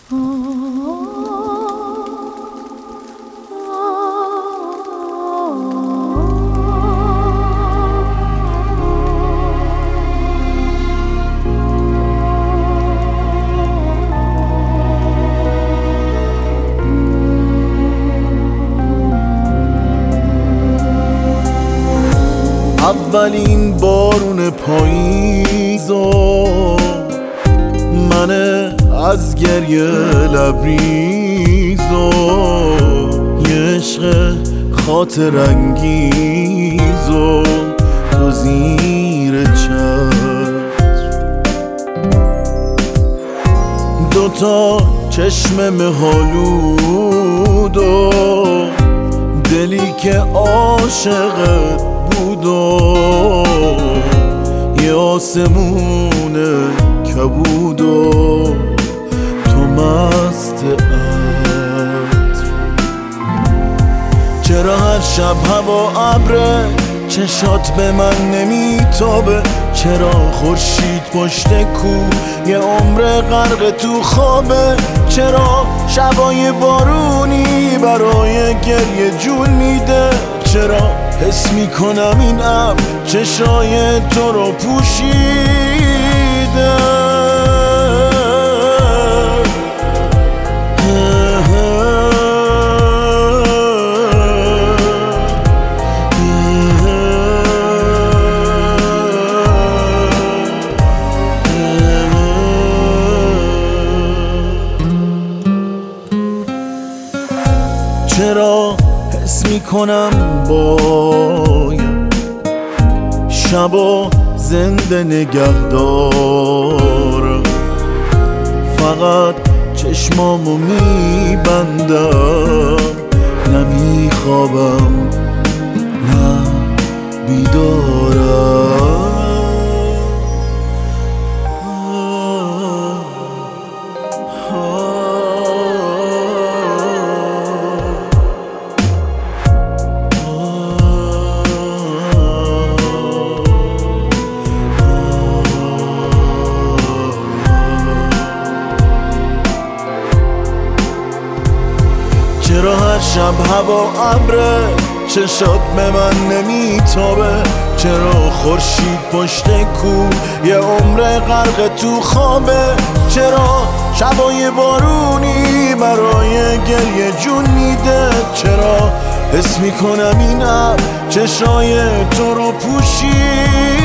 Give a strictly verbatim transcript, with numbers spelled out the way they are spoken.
اولین بارون پاییزو من از گریه لبریزو یه عشق خاطر انگیزو تو زیر چتر دوتا چشم مه‌آلودو دلی که عاشقت بود و یه آسمون کبود و تو مست عطر. چرا هر شب هوا ابره چشات به من نمیتابه؟ چرا خورشید پشت کو یه عمر غرق تو خوابه؟ چرا شبای بارونی برای گریه جون میده؟ چرا حس میکنم این ابر چشای تو رو پوشیده؟ چرا حس میکنم باید شبا زنده نگه دارم، فقط چشمامو میبندم، نمیخوابم نه بیدارم. چرا هر شب هوا ابره چشات به من نمیتابه؟ چرا خورشید پشت کو یه عمر غرق تو خوابه؟ چرا شبای بارونی برای گریه جون میده؟ چرا حس میکنم این ابر چشای تو رو پوشید؟